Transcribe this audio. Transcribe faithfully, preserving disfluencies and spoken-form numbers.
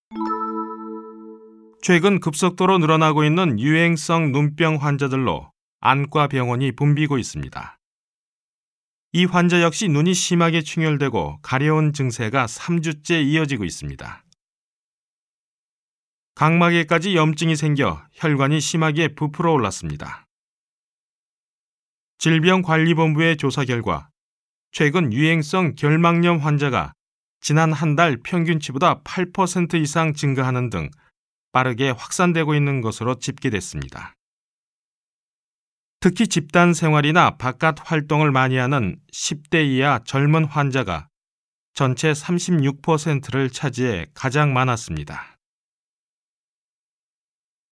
최근 급속도로 늘어나고 있는 유행성 눈병 환자들로 안과 병원이 붐비고 있습니다. 이 환자 역시 눈이 심하게 충혈되고 가려운 증세가 삼 주째 이어지고 있습니다. 각막에까지 염증이 생겨 혈관이 심하게 부풀어 올랐습니다. 질병관리본부의 조사 결과 최근 유행성 결막염 환자가 지난 한 달 평균치보다 팔 퍼센트 이상 증가하는 등 빠르게 확산되고 있는 것으로 집계됐습니다. 특히 집단 생활이나 바깥 활동을 많이 하는 십 대 이하 젊은 환자가 전체 삼십육 퍼센트를 차지해 가장 많았습니다.